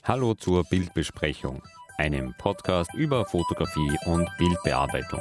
Hallo zur Bildbesprechung, einem Podcast über Fotografie und Bildbearbeitung.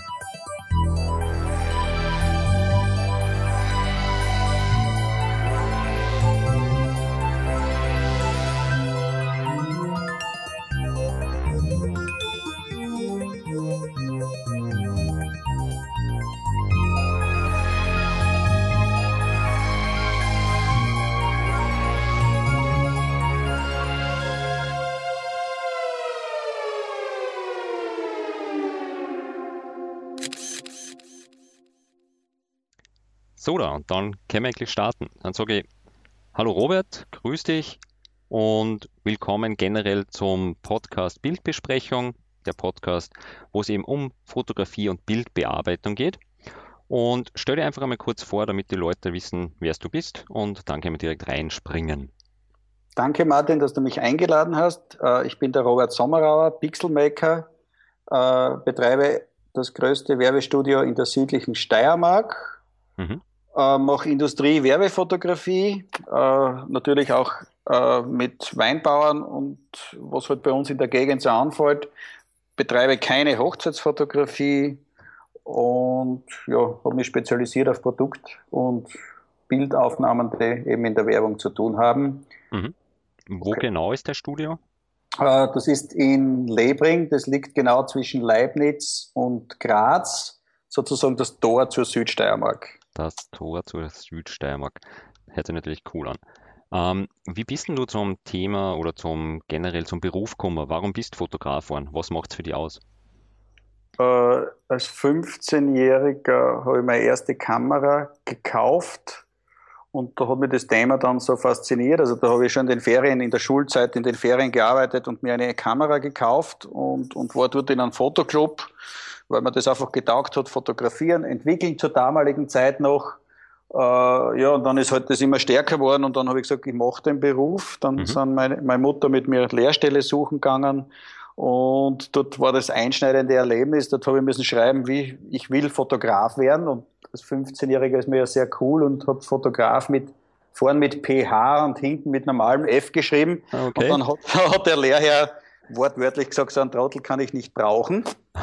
So, und dann können wir eigentlich starten. Dann sage ich, hallo Robert, grüß dich und willkommen generell zum Podcast Bildbesprechung, der Podcast, wo es eben um Fotografie und Bildbearbeitung geht. Und stell dir einfach einmal kurz vor, damit die Leute wissen, wer du bist, und dann können wir direkt reinspringen. Danke Martin, dass du mich eingeladen hast. Ich bin der Robert Sommerauer, Pixelmaker, betreibe das größte Werbestudio in der südlichen Steiermark. Mache Industrie-Werbefotografie, natürlich auch mit Weinbauern und was halt bei uns in der Gegend so anfällt. Betreibe keine Hochzeitsfotografie und habe mich spezialisiert auf Produkt- und Bildaufnahmen, die eben in der Werbung zu tun haben. Wo genau ist das Studio? Das ist in Lebring, das liegt genau zwischen Leibniz und Graz, sozusagen das Tor zur Südsteiermark. Das Tor zur Südsteiermark. Hört sich natürlich cool an. Wie bist denn du zum Thema oder generell zum Beruf gekommen? Warum bist du Fotograf geworden? Was macht es für dich aus? Als 15-Jähriger habe ich meine erste Kamera gekauft und da hat mich das Thema dann so fasziniert. Also da habe ich schon in der Schulzeit in den Ferien gearbeitet und mir eine Kamera gekauft und war dort in einem Fotoclub, weil mir das einfach getaugt hat, fotografieren, entwickeln zur damaligen Zeit noch. Und dann ist halt das immer stärker geworden und dann habe ich gesagt, ich mache den Beruf. Dann sind meine Mutter mit mir Lehrstelle suchen gegangen und dort war das einschneidende Erlebnis. Dort habe ich müssen schreiben, wie ich will Fotograf werden, und als 15-Jähriger ist mir ja sehr cool und habe Fotograf vorn mit PH und hinten mit normalem F geschrieben. Okay. Und dann hat der Lehrherr wortwörtlich gesagt, so einen Trottel kann ich nicht brauchen.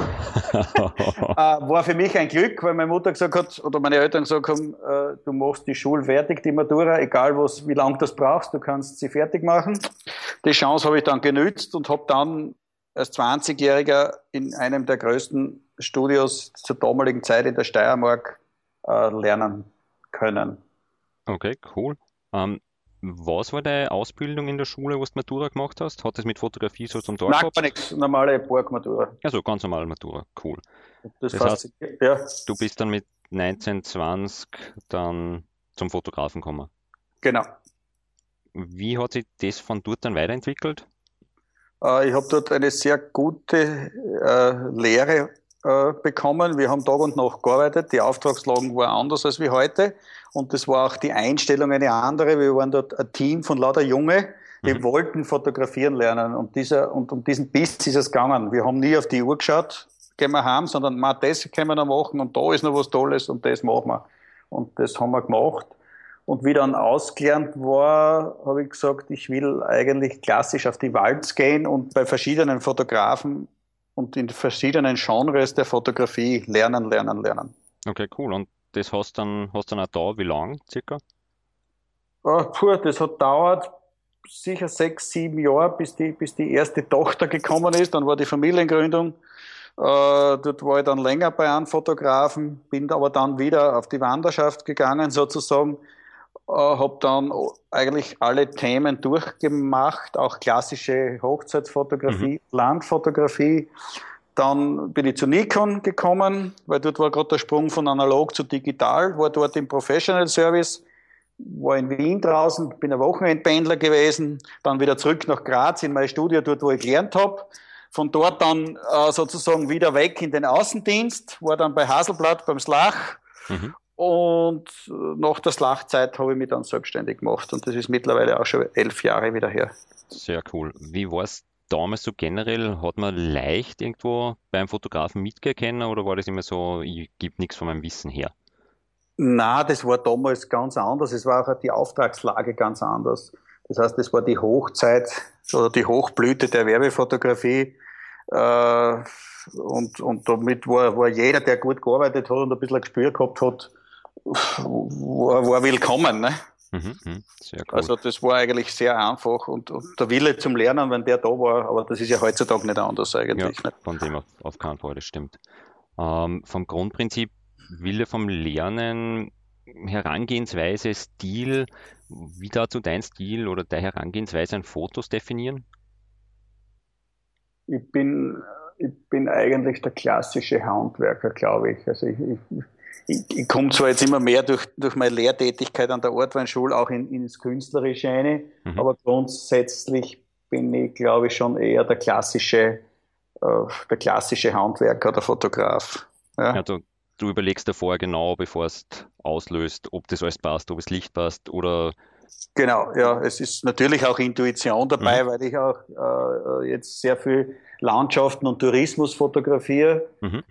War für mich ein Glück, weil meine Mutter gesagt hat, oder meine Eltern gesagt haben, du machst die Schule fertig, die Matura, egal wie lange du das brauchst, du kannst sie fertig machen. Die Chance habe ich dann genützt und habe dann als 20-Jähriger in einem der größten Studios zur damaligen Zeit in der Steiermark lernen können. Okay, cool. Was war deine Ausbildung in der Schule, wo du Matura gemacht hast? Hat das mit Fotografie so zum Tag gehabt? Nein, gar nichts. Normale Borg-Matura. Also ganz normale Matura. Cool. Das heißt, ja. Du bist dann mit 19, 20 dann zum Fotografen gekommen. Genau. Wie hat sich das von dort dann weiterentwickelt? Ich habe dort eine sehr gute Lehre bekommen. Wir haben Tag und Nacht gearbeitet. Die Auftragslagen waren anders als wie heute. Und das war auch die Einstellung eine andere. Wir waren dort ein Team von lauter Junge, die wollten fotografieren lernen. Und um diesen Biss ist es gegangen. Wir haben nie auf die Uhr geschaut, gehen wir heim, sondern das können wir noch machen und da ist noch was Tolles und das machen wir. Und das haben wir gemacht. Und wie dann ausgelernt war, habe ich gesagt, ich will eigentlich klassisch auf die Walz gehen und bei verschiedenen Fotografen und in verschiedenen Genres der Fotografie lernen. Okay, cool. Und das hast dann auch da, wie lang circa? Das hat dauert sicher 6, 7 Jahre, bis die erste Tochter gekommen ist. Dann war die Familiengründung. Dort war ich dann länger bei einem Fotografen, bin aber dann wieder auf die Wanderschaft gegangen sozusagen. Habe dann eigentlich alle Themen durchgemacht, auch klassische Hochzeitsfotografie, Landfotografie. Dann bin ich zu Nikon gekommen, weil dort war gerade der Sprung von analog zu digital, war dort im Professional Service, war in Wien draußen, bin ein Wochenendpendler gewesen, dann wieder zurück nach Graz in mein Studio, dort wo ich gelernt habe. Von dort dann sozusagen wieder weg in den Außendienst, war dann bei Haselblatt beim Slach. Und nach der Slachzeit habe ich mich dann selbstständig gemacht und das ist mittlerweile auch schon 11 Jahre wieder her. Sehr cool. Wie war es damals so generell? Hat man leicht irgendwo beim Fotografen mitgekennen oder war das immer so, ich gebe nichts von meinem Wissen her? Na, das war damals ganz anders. Es war auch die Auftragslage ganz anders. Das heißt, das war die Hochzeit oder die Hochblüte der Werbefotografie. Und damit war jeder, der gut gearbeitet hat und ein bisschen ein Gespür gehabt hat, war willkommen. Ne? Sehr cool. Also das war eigentlich sehr einfach und der Wille zum Lernen, wenn der da war, aber das ist ja heutzutage nicht anders eigentlich. Ja, von dem auf keinen Fall, das stimmt. Vom Grundprinzip Wille vom Lernen, Herangehensweise, Stil, wie dazu dein Stil oder deine Herangehensweise an Fotos definieren? Ich bin eigentlich der klassische Handwerker, glaube ich. Also ich komme zwar jetzt immer mehr durch meine Lehrtätigkeit an der Ortweinschule auch ins Künstlerische rein, aber grundsätzlich bin ich, glaube ich, schon eher der klassische Handwerker, der Fotograf. Ja. Also du überlegst davor genau, bevor es auslöst, ob das alles passt, ob das Licht passt oder... Genau, ja, es ist natürlich auch Intuition dabei, weil ich auch jetzt sehr viel Landschaften und Tourismus fotografiere.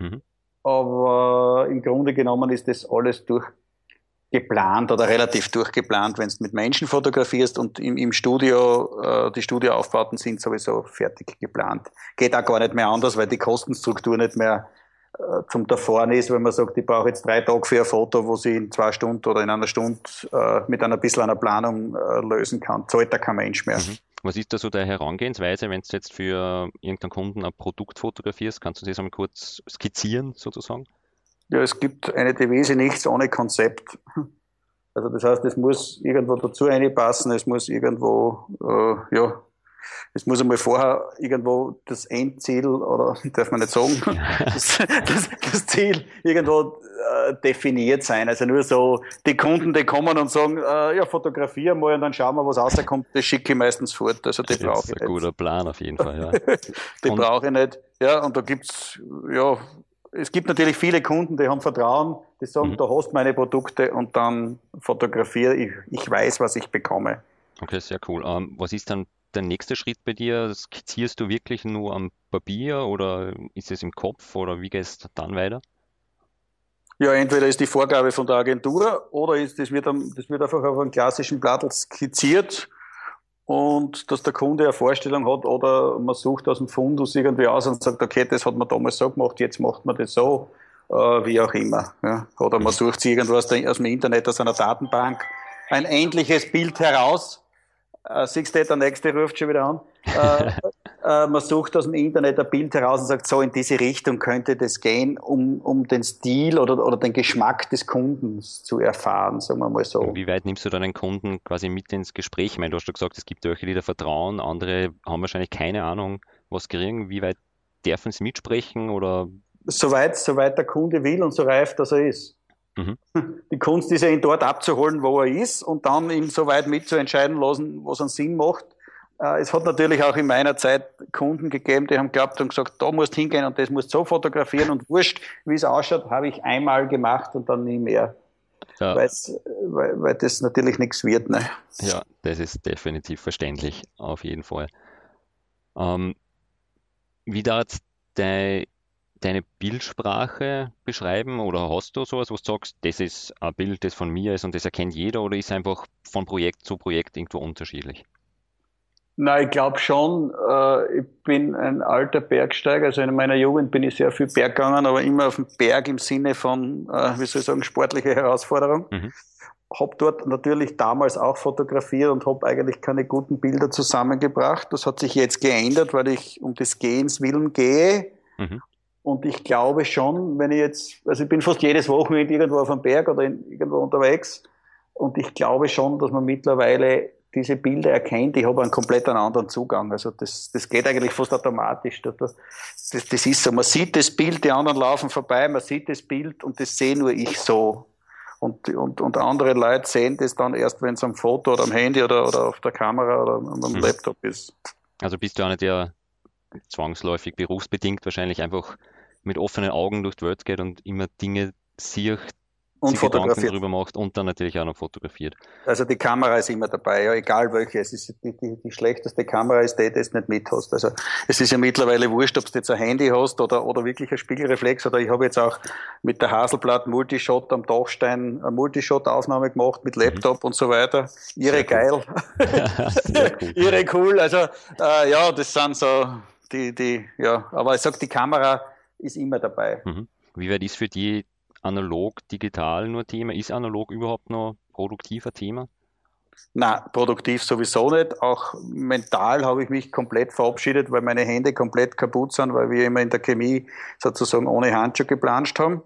Aber im Grunde genommen ist das alles durchgeplant oder relativ durchgeplant, wenn du mit Menschen fotografierst und im Studio, die Studioaufbauten sind sowieso fertig geplant. Geht auch gar nicht mehr anders, weil die Kostenstruktur nicht mehr zum Davor ist, wenn man sagt, ich brauche jetzt 3 Tage für ein Foto, wo sie in 2 Stunden oder in einer Stunde mit ein bisschen einer Planung lösen kann. Zahlt da kein Mensch mehr. Was ist da so deine Herangehensweise, wenn du jetzt für irgendeinen Kunden ein Produkt fotografierst? Kannst du das einmal kurz skizzieren, sozusagen? Ja, es gibt eine Devise, nichts ohne Konzept. Also das heißt, es muss irgendwo dazu reinpassen, es muss irgendwo, es muss einmal vorher irgendwo das Endziel, oder darf man nicht sagen, das Ziel irgendwo definiert sein. Also nur so, die Kunden, die kommen und sagen, fotografieren mal und dann schauen wir, was rauskommt, das schicke ich meistens fort. Also die brauche ich nicht. Das ist ein guter Plan auf jeden Fall, ja. Die brauche ich nicht. Ja, und da es gibt natürlich viele Kunden, die haben Vertrauen, die sagen, da hast du meine Produkte und dann fotografiere ich. Ich weiß, was ich bekomme. Okay, sehr cool. Was ist dann der nächste Schritt bei dir? Skizzierst du wirklich nur am Papier oder ist es im Kopf oder wie geht es dann weiter? Ja, entweder ist die Vorgabe von der Agentur oder das wird einfach auf einem klassischen Blatt skizziert und dass der Kunde eine Vorstellung hat oder man sucht aus dem Fundus irgendwie aus und sagt, okay, das hat man damals so gemacht, jetzt macht man das so, wie auch immer. Ja. Oder man sucht sich irgendwo aus dem Internet, aus einer Datenbank, ein ähnliches Bild heraus. Siehst du, der nächste ruft schon wieder an. Man sucht aus dem Internet ein Bild heraus und sagt, so in diese Richtung könnte das gehen, um den Stil oder den Geschmack des Kundens zu erfahren, sagen wir mal so. Und wie weit nimmst du deinen Kunden quasi mit ins Gespräch? Ich meine, du hast ja gesagt, es gibt welche, die da vertrauen, andere haben wahrscheinlich keine Ahnung, was kriegen. Wie weit dürfen sie mitsprechen oder? Soweit der Kunde will und so reif, dass er ist. Die Kunst ist ja, ihn dort abzuholen, wo er ist und dann ihn so weit mitzuentscheiden lassen, was einen Sinn macht. Es hat natürlich auch in meiner Zeit Kunden gegeben, die haben geglaubt und gesagt, da musst du hingehen und das musst du so fotografieren und wurscht, wie es ausschaut, habe ich einmal gemacht und dann nie mehr. Ja. Weil das natürlich nichts wird. Ne? Ja, das ist definitiv verständlich, auf jeden Fall. Wie darf deine Bildsprache beschreiben oder hast du sowas, wo du sagst, das ist ein Bild, das von mir ist und das erkennt jeder oder ist es einfach von Projekt zu Projekt irgendwo unterschiedlich? Na, ich glaube schon, ich bin ein alter Bergsteiger, also in meiner Jugend bin ich sehr viel Berg gegangen, aber immer auf dem Berg im Sinne von, sportliche Herausforderung. Hab dort natürlich damals auch fotografiert und habe eigentlich keine guten Bilder zusammengebracht. Das hat sich jetzt geändert, weil ich um des Gehens willen gehe. Und ich glaube schon, ich bin fast jedes Wochenende irgendwo auf dem Berg oder irgendwo unterwegs. Und ich glaube schon, dass man mittlerweile diese Bilder erkennt. Ich habe einen komplett anderen Zugang. Also das geht eigentlich fast automatisch. Das ist so. Man sieht das Bild, die anderen laufen vorbei, man sieht das Bild und das sehe nur ich so. Und andere Leute sehen das dann erst, wenn es am Foto oder am Handy oder auf der Kamera oder am Laptop ist. Also bist du einer, der zwangsläufig, berufsbedingt wahrscheinlich einfach mit offenen Augen durch die Welt geht und immer Dinge sieht, Und sich Gedanken fotografiert. darüber macht und dann natürlich auch noch fotografiert. Also die Kamera ist immer dabei, ja, egal welche. Es ist die schlechteste Kamera ist die du nicht mit hast. Also es ist ja mittlerweile wurscht, ob du jetzt ein Handy hast oder wirklich ein Spiegelreflex. Oder ich habe jetzt auch mit der Hasselblad Multishot am Dachstein eine Multishot-Aufnahme gemacht mit Laptop und so weiter. Irre geil. Sehr cool. Irre cool. Also ja, das sind so ja. Aber ich sag, die Kamera ist immer dabei. Wie weit ist für die analog, digital nur Thema? Ist analog überhaupt noch produktiv ein Thema? Na, produktiv sowieso nicht. Auch mental habe ich mich komplett verabschiedet, weil meine Hände komplett kaputt sind, weil wir immer in der Chemie sozusagen ohne Handschuhe geplanscht haben.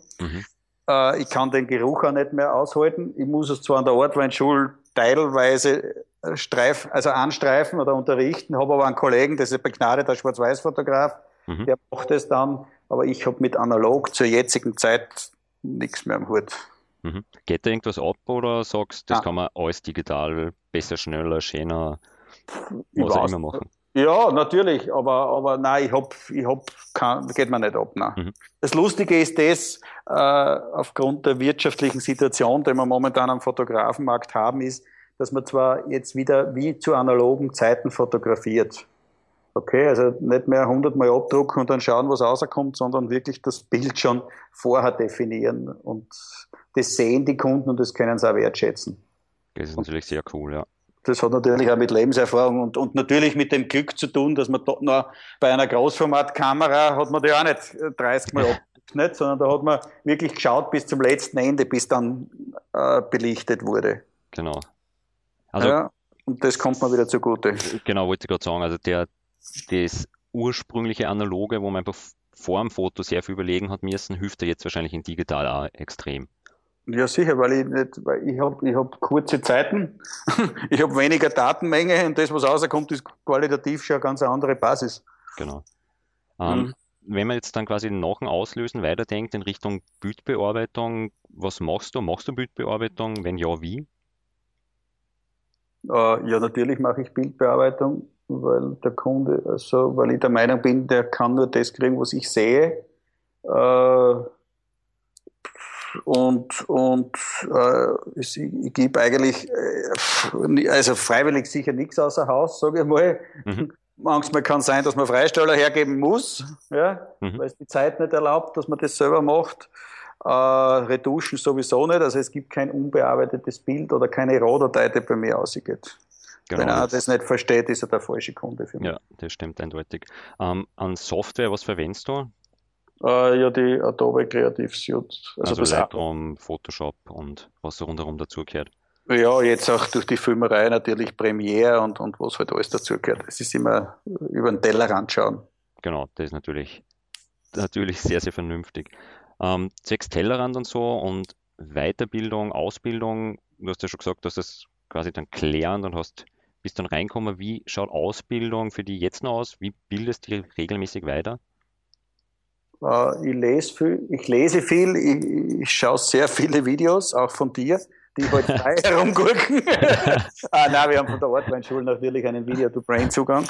Ich kann den Geruch auch nicht mehr aushalten. Ich muss es zwar an der Ortweinschule teilweise anstreifen oder unterrichten, habe aber einen Kollegen, das ist ein begnadeter Schwarz-Weiß-Fotograf, der macht es dann, aber ich habe mit analog zur jetzigen Zeit nichts mehr am Hut. Geht da irgendwas ab oder sagst du, das kann man alles digital besser, schneller, schöner, was auch immer machen? Ja, natürlich, aber nein, geht mir nicht ab, nein. Das Lustige ist das, aufgrund der wirtschaftlichen Situation, die wir momentan am Fotografenmarkt haben, ist, dass man zwar jetzt wieder wie zu analogen Zeiten fotografiert. Okay, also nicht mehr 100-mal abdrucken und dann schauen, was rauskommt, sondern wirklich das Bild schon vorher definieren. Und das sehen die Kunden und das können sie auch wertschätzen. Das ist natürlich sehr cool, ja. Das hat natürlich auch mit Lebenserfahrung und natürlich mit dem Glück zu tun, dass man dort noch bei einer Großformatkamera hat man die auch nicht 30 Mal abgedruckt, nicht, sondern da hat man wirklich geschaut bis zum letzten Ende, bis dann belichtet wurde. Genau. Also, ja, und das kommt mir wieder zugute. Genau, wollte ich gerade sagen, also das ursprüngliche Analoge, wo man einfach vor dem Foto sehr viel überlegen hat müssen, hilft dir jetzt wahrscheinlich in digital auch extrem. Ja, sicher, weil ich hab kurze Zeiten, ich habe weniger Datenmenge und das, was rauskommt, ist qualitativ schon eine ganz andere Basis. Genau. Wenn man jetzt dann quasi nach dem Auslösen weiterdenkt in Richtung Bildbearbeitung, was machst du? Machst du Bildbearbeitung? Wenn ja, wie? Ja, natürlich mache ich Bildbearbeitung, weil der Kunde, also weil ich der Meinung bin, der kann nur das kriegen, was ich sehe. Ich gebe eigentlich, also freiwillig sicher nichts außer Haus, sage ich mal. Manchmal kann es sein, dass man Freisteller hergeben muss, ja, weil es die Zeit nicht erlaubt, dass man das selber macht. Retuschen sowieso nicht, also es gibt kein unbearbeitetes Bild oder keine Rohdatei, die bei mir ausgeht. Genau, wenn er das nicht versteht, ist er der falsche Kunde für mich. Ja, das stimmt eindeutig. An Software, was verwendest du? Ja, die Adobe Creative Suite. Also Lightroom, Photoshop und was rundherum dazugehört. Ja, jetzt auch durch die Filmerei natürlich Premiere und was halt alles dazugehört. Es ist immer über den Tellerrand schauen. Genau, das ist natürlich sehr, sehr vernünftig. Zwecks Tellerrand und so und Weiterbildung, Ausbildung, du hast ja schon gesagt, dass das quasi dann klären und bist dann reinkommen. Wie schaut Ausbildung für die jetzt noch aus? Wie bildest du dich regelmäßig weiter? Ich lese viel, ich schaue sehr viele Videos, auch von dir, die halt frei herumgurken. Nein, wir haben von der Ortweinschule natürlich einen Video-to-Brain-Zugang.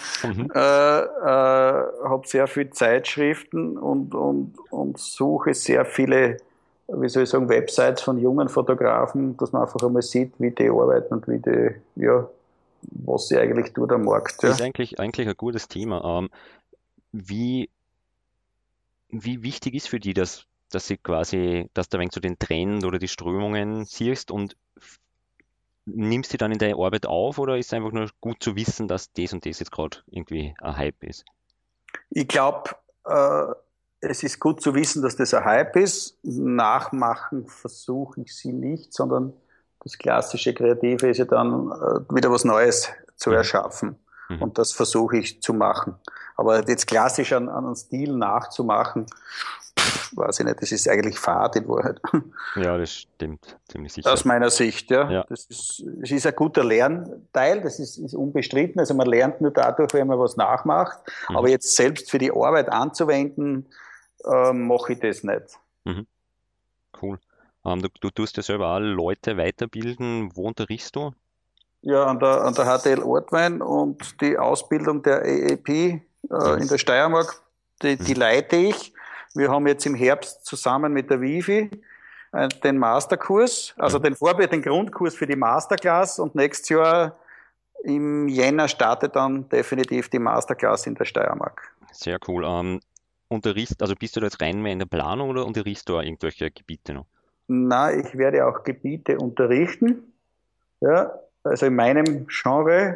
Habe sehr viele Zeitschriften und suche sehr viele, wie soll ich sagen, Websites von jungen Fotografen, dass man einfach einmal sieht, wie die arbeiten und was sie eigentlich tut am Markt. Ja. Das ist eigentlich ein gutes Thema. Wie wichtig ist für die, dass du ein wenig so den Trend oder die Strömungen siehst und nimmst die dann in deine Arbeit auf oder ist es einfach nur gut zu wissen, dass das und das jetzt gerade irgendwie ein Hype ist? Ich glaube, es ist gut zu wissen, dass das ein Hype ist. Nachmachen versuche ich sie nicht, sondern das klassische Kreative ist ja dann wieder was Neues zu erschaffen. Und das versuche ich zu machen. Aber jetzt klassisch an einen Stil nachzumachen, weiß ich nicht, das ist eigentlich Fahrt in Wahrheit. Ja, das stimmt, ziemlich sicher. Aus meiner Sicht, ja. Es ist ein guter Lernteil, das ist unbestritten. Also man lernt nur dadurch, wenn man was nachmacht. Aber jetzt selbst für die Arbeit anzuwenden, mache ich das nicht. Cool. Du tust ja selber alle Leute weiterbilden. Wo unterrichtst du? Ja, an der HTL Ortwein und die Ausbildung der AAP in der Steiermark, die leite ich. Wir haben jetzt im Herbst zusammen mit der Wifi den Masterkurs, also den Grundkurs für die Masterclass, und nächstes Jahr im Jänner startet dann definitiv die Masterclass in der Steiermark. Sehr cool. Also bist du da jetzt rein mehr in der Planung oder unterrichtest du auch irgendwelche Gebiete noch? Na, ich werde auch Gebiete unterrichten, ja, also in meinem Genre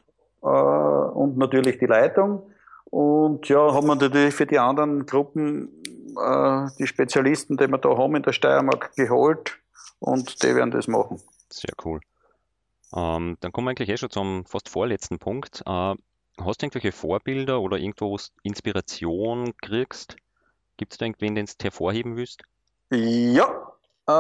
und natürlich die Leitung. Und ja, haben wir natürlich für die anderen Gruppen die Spezialisten, die wir da haben in der Steiermark, geholt, und die werden das machen. Sehr cool. Dann kommen wir eigentlich schon zum fast vorletzten Punkt. Hast du irgendwelche Vorbilder oder irgendwo, wo du Inspiration kriegst? Gibt es da irgendwen, den du hervorheben willst? Ja,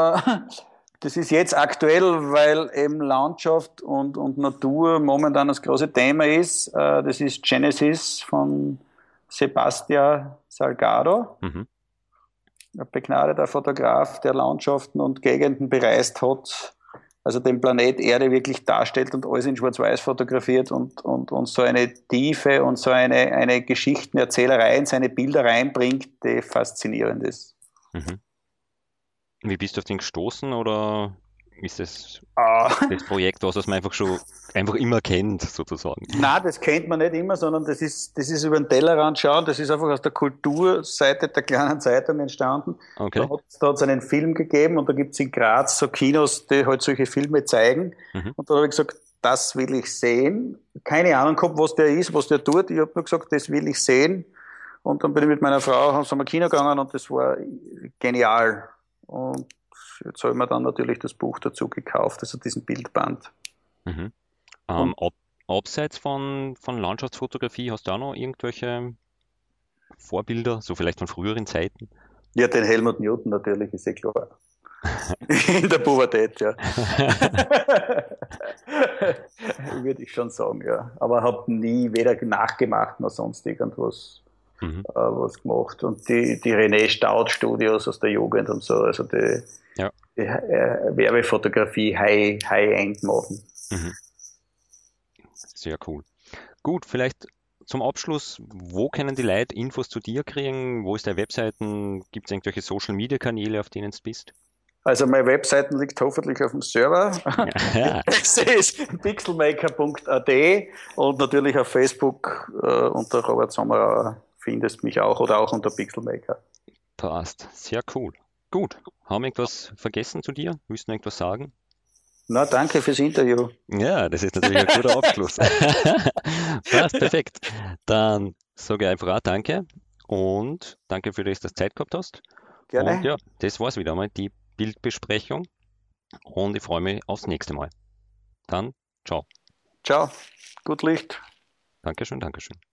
das ist jetzt aktuell, weil eben Landschaft und Natur momentan das große Thema ist. Das ist Genesis von Sebastián Salgado, Mhm. ein begnadeter Fotograf, der Landschaften und Gegenden bereist hat, also den Planet Erde wirklich darstellt und alles in Schwarz-Weiß fotografiert und so eine Tiefe und so eine Geschichtenerzählerei in seine Bilder reinbringt, die faszinierend ist. Mhm. Wie bist du auf den gestoßen oder ist das das Projekt, was man einfach immer kennt, sozusagen? Nein, das kennt man nicht immer, sondern das ist über den Tellerrand schauen. Das ist einfach aus der Kulturseite der kleinen Zeitung entstanden. Okay. Da hat es einen Film gegeben, und da gibt es in Graz so Kinos, die halt solche Filme zeigen. Mhm. Und da habe ich gesagt, das will ich sehen. Keine Ahnung gehabt, was der ist, was der tut. Ich habe nur gesagt, das will ich sehen. Und dann bin ich mit meiner Frau, sind wir Kino gegangen, und das war genial. Und jetzt habe ich mir dann natürlich das Buch dazu gekauft, also diesen Bildband. Mhm. Und Abseits von Landschaftsfotografie, hast du auch noch irgendwelche Vorbilder, so vielleicht von früheren Zeiten? ja, den Helmut Newton natürlich, ist eh klar. In der Pubertät, ja. Würde ich schon sagen, ja. Aber habe nie weder nachgemacht noch sonst irgendwas was gemacht. Und die René Staud Studios aus der Jugend und so, also die Werbefotografie High-End machen. Mhm. Sehr cool. Gut, vielleicht zum Abschluss, wo können die Leute Infos zu dir kriegen? Wo ist deine Webseiten? Gibt es irgendwelche Social-Media-Kanäle, auf denen du bist? Also meine Webseite liegt hoffentlich auf dem Server. Ja. Es ist pixelmaker.at, und natürlich auf Facebook unter Robert Sommerauer findest mich auch, oder auch unter Pixelmaker. Passt. Sehr cool. Gut. Haben wir irgendwas vergessen zu dir? Willst du noch irgendwas sagen? Na, danke fürs Interview. Ja, das ist natürlich ein guter Abschluss. Passt, perfekt. Dann sage ich einfach auch danke und danke für das, dass du Zeit gehabt hast. Gerne. Und ja, das war's wieder einmal, die Bildbesprechung, und ich freue mich aufs nächste Mal. Dann, ciao. Ciao. Gut Licht. Dankeschön, Dankeschön.